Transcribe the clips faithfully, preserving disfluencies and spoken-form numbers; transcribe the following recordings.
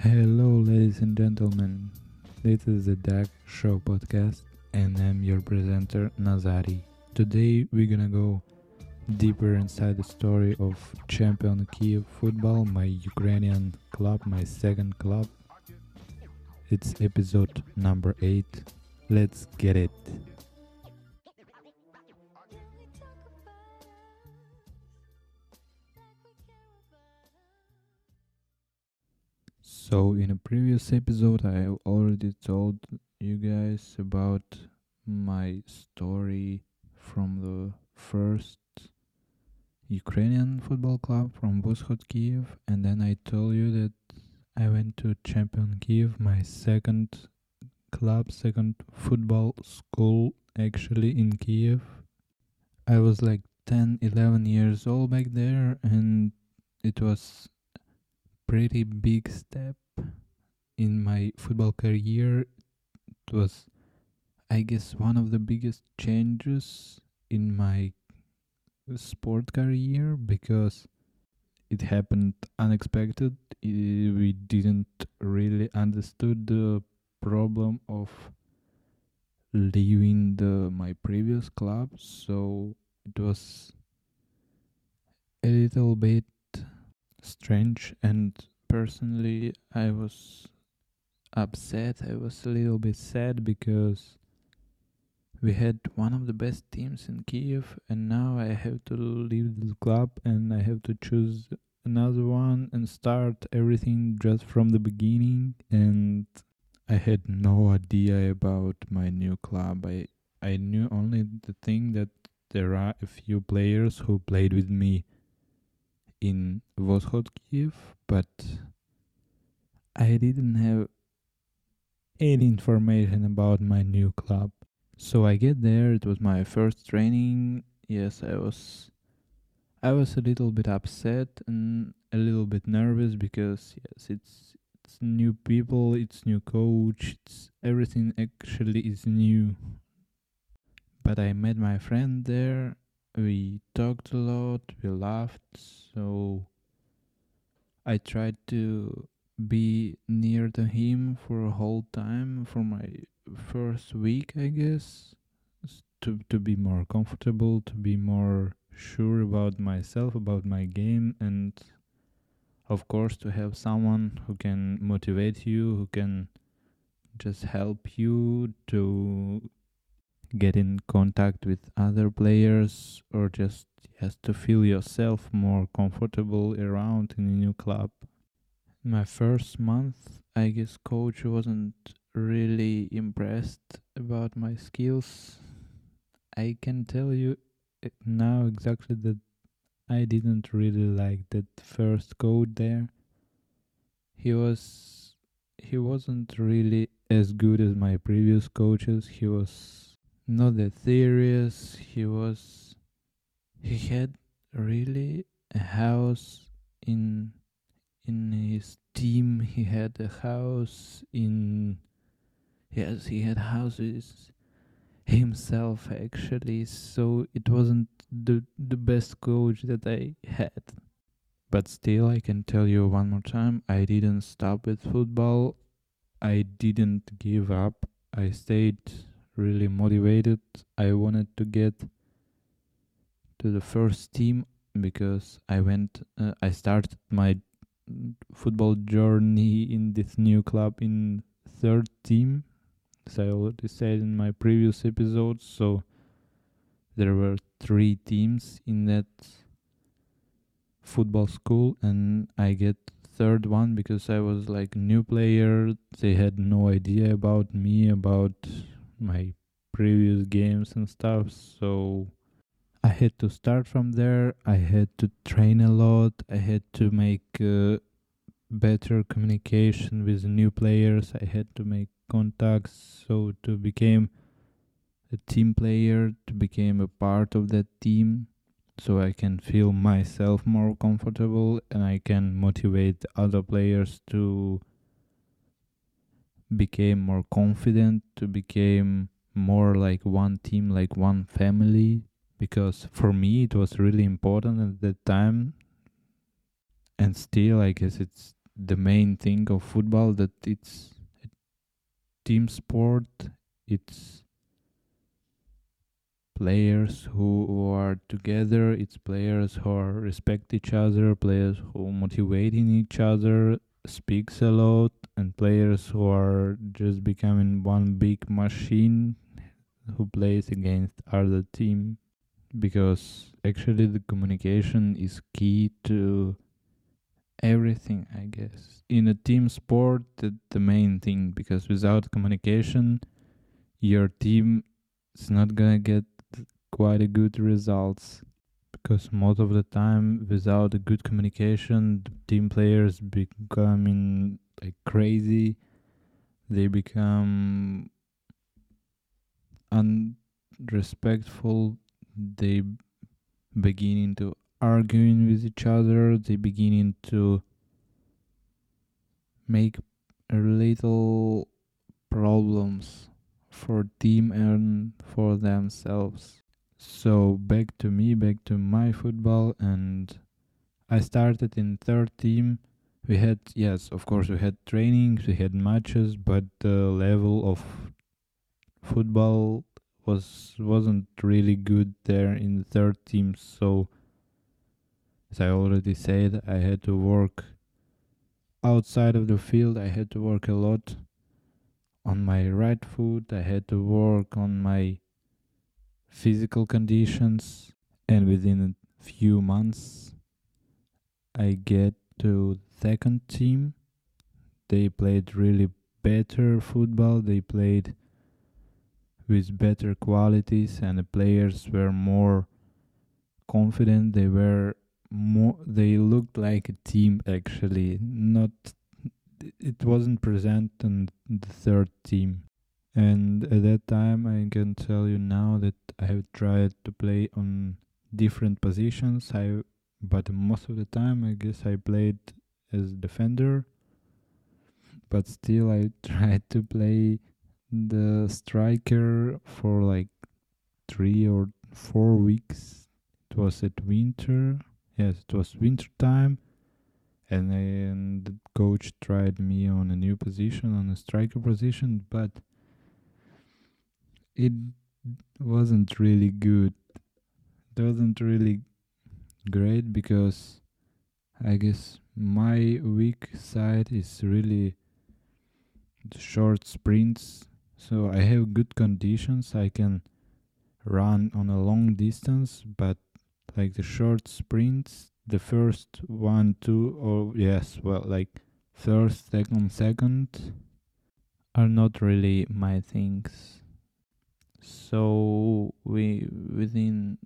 Hello, ladies and gentlemen. This is the D A C Show podcast, and I'm your presenter, Nazari. Today, we're gonna go deeper inside the story of Champion Kiev football, my Ukrainian club, my second club. It's episode number eight. Let's get it. So, in a previous episode, I already told you guys about my story from the first Ukrainian football club from Voshod Kiev, and then I told you that I went to Champion Kiev, my second club, second football school actually in Kiev. I was like ten, eleven years old back there, and it was pretty big step in my football career. It was, I guess, one of the biggest changes in my sport career because it happened unexpected. I- We didn't really understood the problem of leaving the my previous club, so it was a little bit strange, and personally I was upset. I was a little bit sad because we had one of the best teams in Kiev, and now I have to leave the club and I have to choose another one and start everything just from the beginning. And I had no idea about my new club. I I knew only the thing that there are a few players who played with me in Voshod Kiev, but I didn't have any information about my new club. So I get there, it was my first training. Yes, I was I was a little bit upset and a little bit nervous because yes, it's it's new people, it's new coach, it's everything actually is new. But I met my friend there. We talked a lot, we laughed, so I tried to be near to him for a whole time for my first week, I guess, s- to to be more comfortable, to be more sure about myself, about my game, and of course to have someone who can motivate you, who can just help you to get in contact with other players, or just yes to feel yourself more comfortable around in a new club. My first month, I guess coach wasn't really impressed about my skills. I can tell you uh, now exactly that I didn't really like that first coach there. He was he wasn't really as good as my previous coaches. He was not that serious. He was he had really a house in in his team. He had a house in yes he had houses himself actually, so it wasn't the the best coach that I had. But still, I can tell you one more time, I didn't stop with football. I didn't give up. I stayed really motivated. I wanted to get to the first team because I went uh, I started my football journey in this new club in third team, as I already said in my previous episodes. So there were three teams in that football school, and I get third one because I was like new player. They had no idea about me, about my previous games and stuff. So I had to start from there. I had to train a lot. I had to make uh, better communication with new players. I had to make contacts, so to become a team player, to become a part of that team, so I can feel myself more comfortable and I can motivate other players to become more confident, to become more like one team, like one family. Because for me it was really important at that time, and still I guess it's the main thing of football, that it's a team sport. It's players who, who are together, it's players who are respect each other, players who motivating each other, speaks a lot, and players who are just becoming one big machine who plays against other team. Because actually the communication is key to everything, I guess. In a team sport, that's the main thing, because without communication, your team is not gonna get quite a good results. Because most of the time, without a good communication, the team players becoming like crazy. They become unrespectful. They beginning to arguing with each other. They beginning to make a little problems for team and for themselves. So back to me, back to my football, and I started in third team. We had, yes, of course, we had trainings, we had matches, but the level of football was wasn't really good there in the third team. So, as I already said, I had to work outside of the field. I had to work a lot on my right foot. I had to work on my physical conditions, and within a few months, I get to second team. They played really better football. They played with better qualities, and the players were more confident. They were more. They looked like a team actually. Not. It wasn't present in the third team. And at that time, I can tell you now that I have tried to play on different positions. I, but most of the time, I guess I played as defender. But still, I tried to play the striker for like three or four weeks. It was at winter. Yes, it was winter time, and, I, and the coach tried me on a new position, on a striker position, but it wasn't really good. It wasn't really great because I guess my weak side is really the short sprints. So I have good conditions. I can run on a long distance, but like the short sprints, the first one, two, or yes, well, like first, second, second, are not really my things. So we within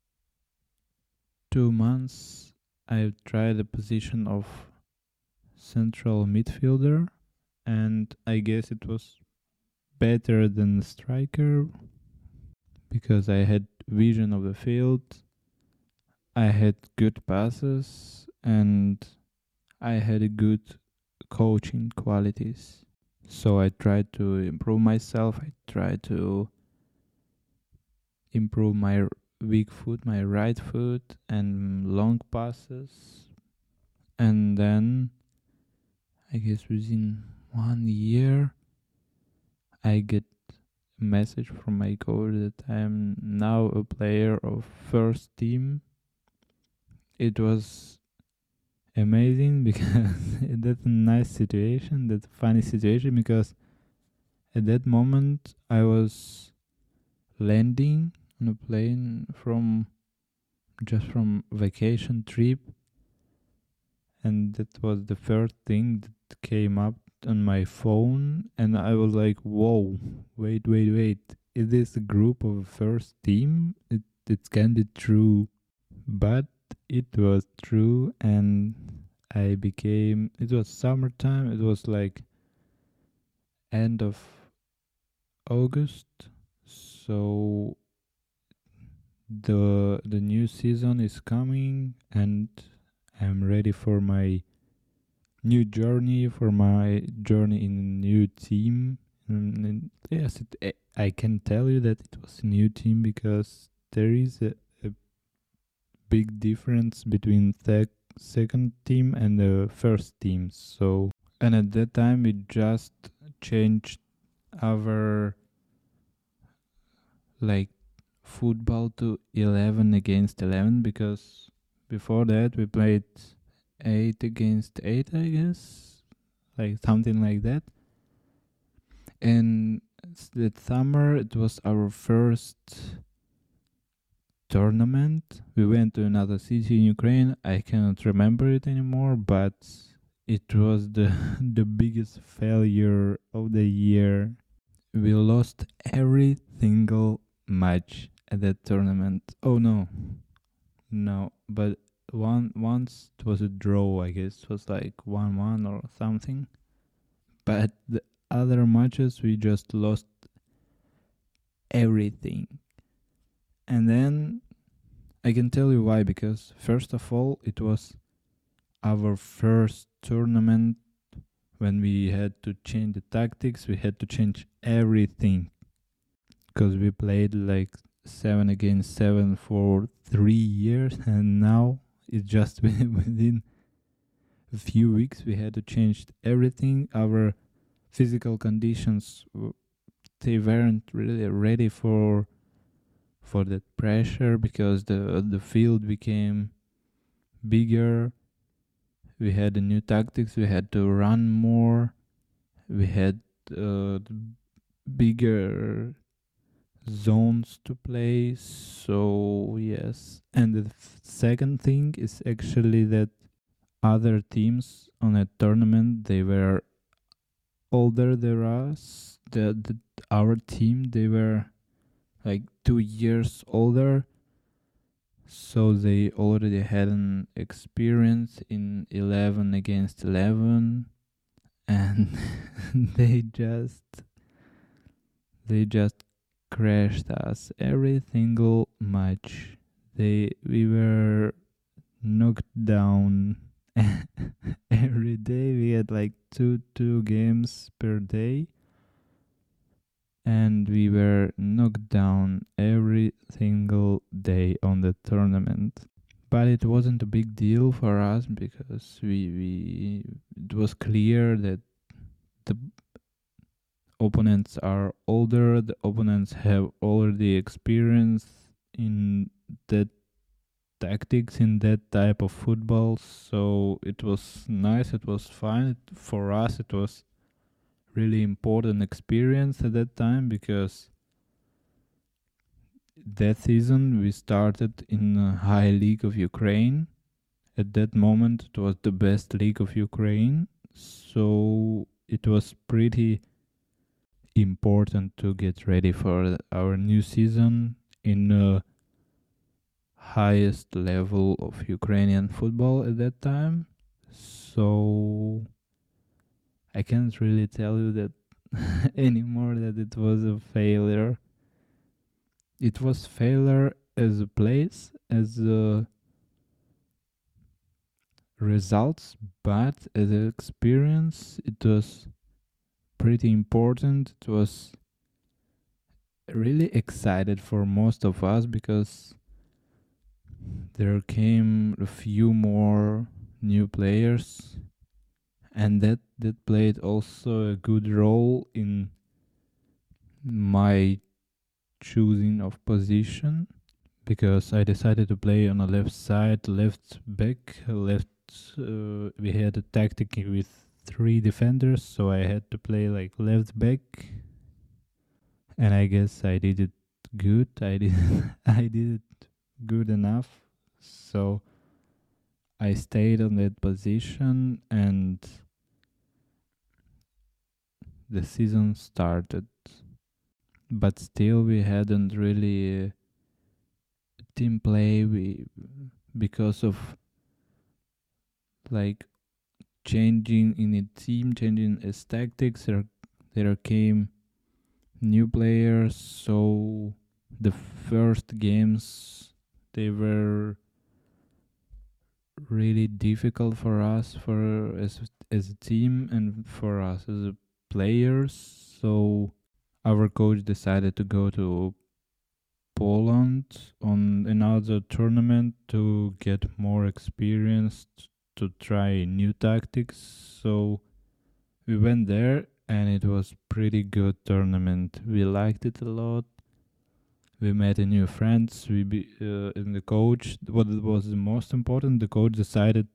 two months, I've tried the position of central midfielder, and I guess it was better than the striker because I had vision of the field, I had good passes, and I had a good coaching qualities. So I tried to improve myself. I tried to improve my weak foot, my right foot, and long passes. And then, I guess within one year, I get a message from my coach that I am now a player of first team. It was amazing because that's a nice situation, that's a funny situation, because at that moment I was landing on a plane from just from vacation trip, and that was the first thing that came up on my phone, and I was like, whoa, wait, wait, wait, is this a group of first team? It, it can be true. But it was true, and I became, it was summertime, it was like end of August, so the the new season is coming, and I'm ready for my new journey, for my journey in a new team. And, and yes, it, I can tell you that it was a new team because there is a, a big difference between sec- second team and the first team. So, and at that time we just changed our like football to eleven against eleven, because before that we played eight against eight, I guess, like something like that. And that summer it was our first tournament. We went to another city in Ukraine. I cannot remember it anymore, but it was the the biggest failure of the year. We lost every single match at that tournament. Oh no, no, but one once it was a draw. I guess it was like one one or something. But the other matches we just lost everything. And then I can tell you why, because first of all, it was our first tournament when we had to change the tactics, we had to change everything. Because we played like seven against seven for three years, and now it's just within a few weeks we had to change everything. Our physical conditions, they weren't really ready for for that pressure, because the the field became bigger. We had the new tactics. We had to run more. We had uh, bigger zones to play. So yes, and the f- second thing is actually that other teams on a tournament, they were older than us. The, the our team, they were like two years older, so they already had an experience in eleven against eleven, and they just they just crashed us every single match. They we were knocked down every day. We had like two two games per day, and we were knocked down every single day on the tournament. But it wasn't a big deal for us, because we, we it was clear that the opponents are older, the opponents have already experience in that tactics, in that type of football. So it was nice, it was fine. It, for us it was really important experience at that time, because that season we started in a high league of Ukraine. At that moment it was the best league of Ukraine, so it was pretty important to get ready for our new season in the highest level of Ukrainian football at that time. So I can't really tell you that anymore that it was a failure. It was failure as a place, as a results, but as an experience it was pretty important. It was really excited for most of us, because there came a few more new players, and that that played also a good role in my choosing of position, because I decided to play on the left side, left back, left. Uh, we had a tactic with three defenders, so I had to play like left back, and I guess I did it good. I did I did it good enough, so I stayed on that position, and the season started. But still, we hadn't really uh, team play. We because of like changing in a team, changing its tactics. There, there came new players, so the first games they were really difficult for us, for as as a team, and for us as a players. So our coach decided to go to Poland on another tournament to get more experience, to try new tactics. So we went there and it was pretty good tournament. We liked it a lot. We met a new friends. We be, uh, and the coach. What was the most important? The coach decided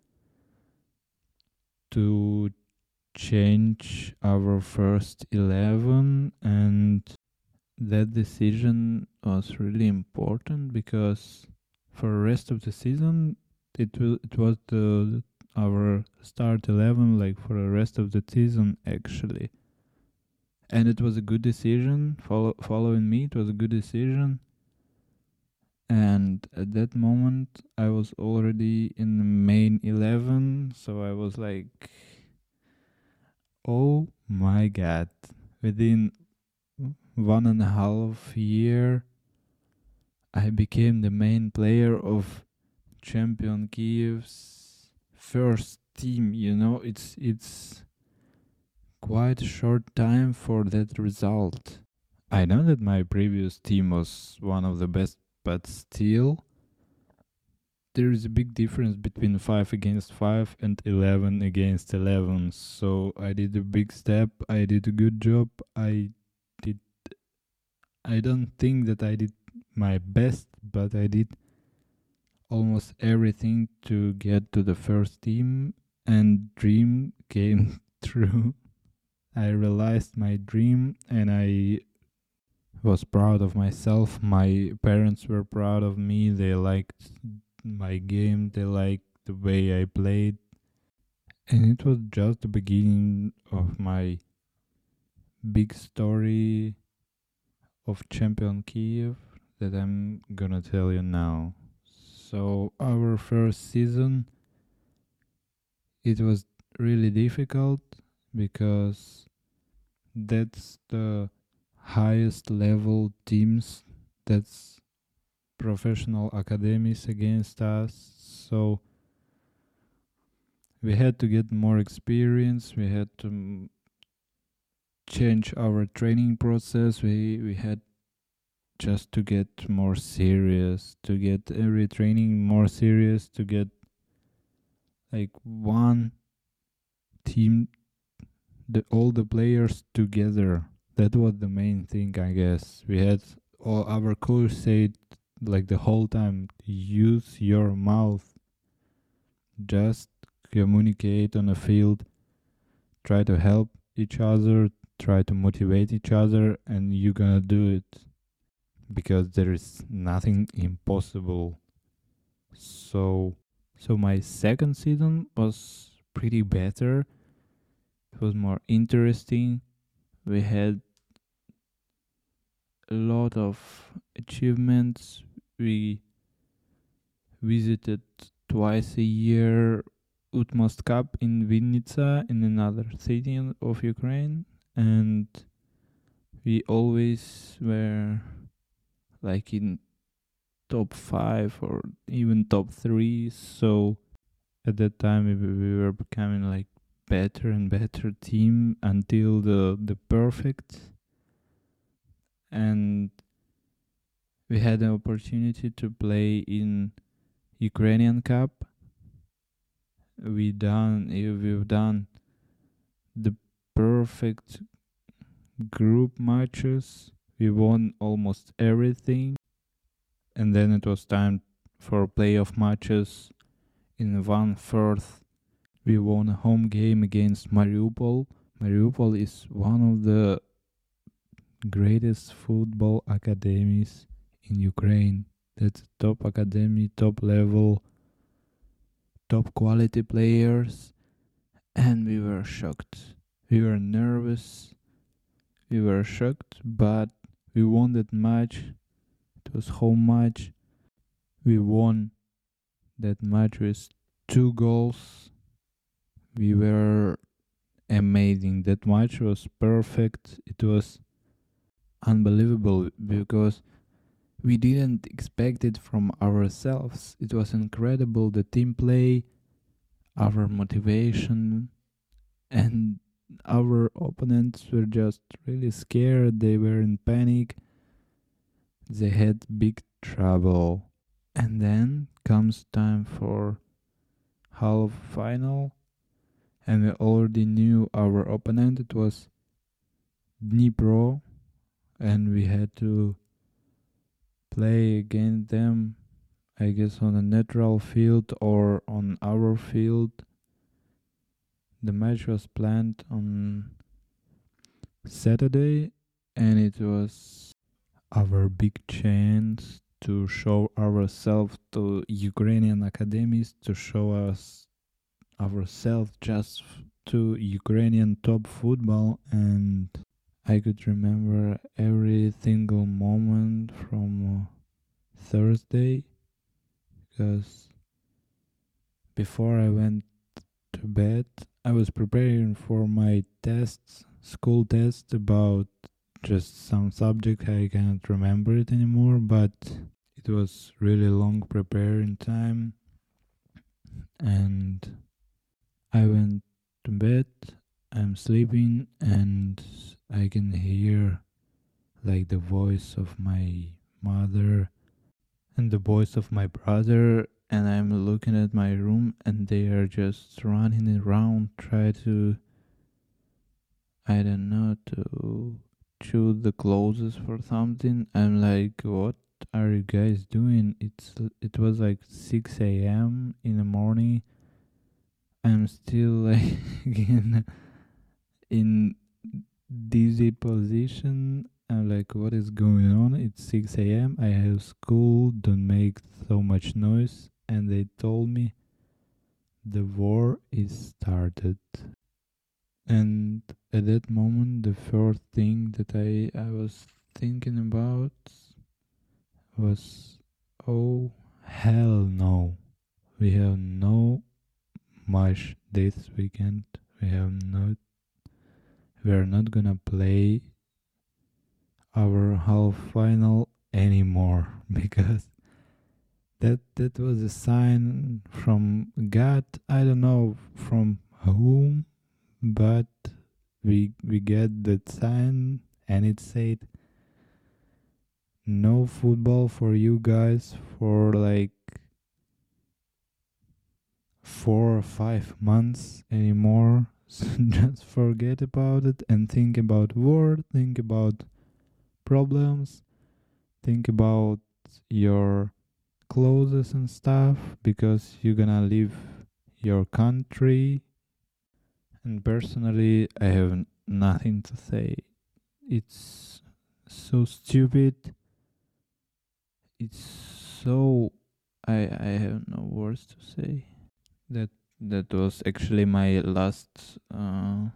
to change our first eleven, and that decision was really important because for the rest of the season, it will it was the our start eleven, like for the rest of the season actually. And it was a good decision. Follow, following me, it was a good decision. And at that moment, I was already in the main eleven, so I was like, oh my god! Within one and a half year, I became the main player of Champion Kiev's first team. You know, it's it's quite a short time for that result. I know that my previous team was one of the best, but still, there is a big difference between five against five and eleven against eleven. So I did a big step. I did a good job. I did. I don't think that I did my best, but I did almost everything to get to the first team, and dream came true. I realized my dream and I was proud of myself. My parents were proud of me. They liked my game. They liked the way I played. And it was just the beginning of my big story of Champion Kiev that I'm gonna tell you now. So our first season, it was really difficult because that's the highest level teams, that's professional academies against us. So we had to get more experience. We had to m- change our training process. We we had just to get more serious, to get every training more serious, to get like one team, the all the players together. That was the main thing, I guess. We had all our coach said like the whole time, use your mouth, just communicate on the field, try to help each other, try to motivate each other, and you're gonna do it because there is nothing impossible. So, so my second season was pretty better. It was more interesting. We had a lot of achievements. We visited twice a year Utmost Cup in Vinnytsia, in another city of Ukraine, and we always were like in top five or even top three. So at that time we, we were becoming like better and better team until the the perfect, and we had the opportunity to play in Ukrainian Cup. We done we've done the perfect group matches. We won almost everything, and then it was time for playoff matches. In one fourth, we won a home game against Mariupol. Mariupol is one of the greatest football academies in Ukraine. That's top academy, top level, top quality players, and we were shocked. We were nervous. We were shocked, but we won that match. It was home match. We won that match with two goals. We were amazing. That match was perfect. It was unbelievable because we didn't expect it from ourselves. It was incredible, the team play, our motivation, and our opponents were just really scared. They were in panic. they had big trouble. And then comes time for half final, and we already knew our opponent. It was Dnipro, and we had to play against them, I guess, on a neutral field or on our field. The match was planned on Saturday, and it was our big chance to show ourselves to Ukrainian academies, to show us ourselves just to Ukrainian top football. And I could remember every single moment from uh, Thursday, because before I went to bed I was preparing for my tests, school tests, about just some subject. I cannot remember it anymore, but it was really long preparing time, and I went to bed. I'm sleeping, and I can hear like the voice of my mother and the voice of my brother, and I'm looking at my room and they are just running around, try to, I don't know, to choose the clothes for something. I'm like, what are you guys doing? It's it was like six a.m. in the morning. I'm still like in in dizzy position. I'm like, what is going on? It's six a.m. I have school. Don't make so much noise. And they told me the war is started. And at that moment, the first thing that I, I was thinking about was, oh, hell no. We have no match this weekend. We have not, we are not gonna play our half final anymore, because that that was a sign from God. I don't know from whom, but we we get that sign, and it said no football for you guys for like four or five months anymore. So just forget about it and think about war, think about problems, think about your clothes and stuff, because you're gonna leave your country. And personally, I have n- nothing to say. It's so stupid. It's so, I I have no words to say. That that was actually my last uh,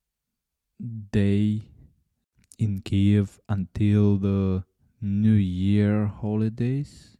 day in Kiev until the New Year holidays.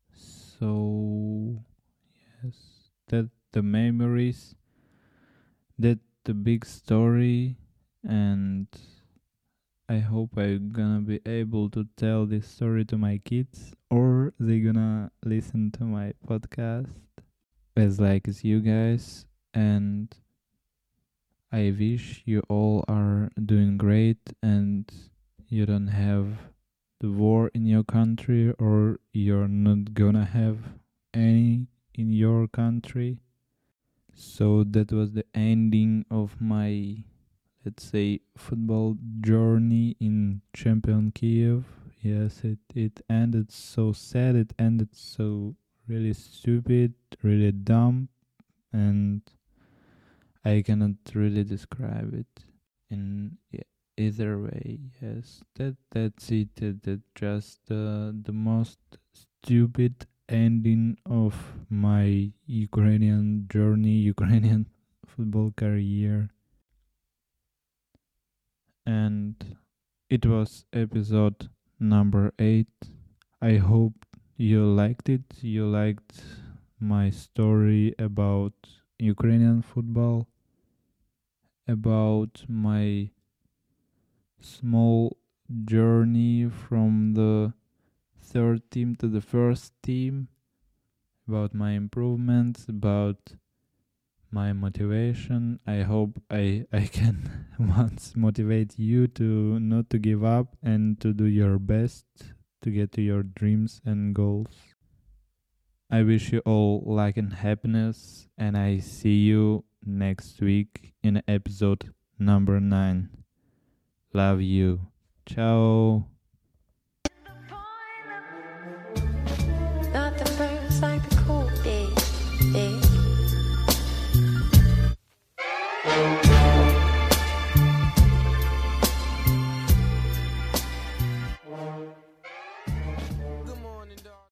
So yes, that the memories, that the big story, and I hope I'm gonna be able to tell this story to my kids, or they gonna listen to my podcast as like as you guys. And I wish you all are doing great and you don't have the war in your country, or you're not gonna have any in your country. So that was the ending of my, let's say, football journey in Champion Kiev. Yes, it, it ended so sad, it ended so really stupid, really dumb, and I cannot really describe it in e- either way. Yes, that that's it. That, that just uh, the most stupid ending of my Ukrainian journey, Ukrainian football career. And it was episode number eight. I hope you liked it. You liked my story about Ukrainian football, about my small journey from the third team to the first team, about my improvements, about my motivation. I hope I, I can once motivate you to not to give up and to do your best to get to your dreams and goals. I wish you all luck and happiness, and I see you next week in episode number nine. Love you. Ciao. Not the first, like the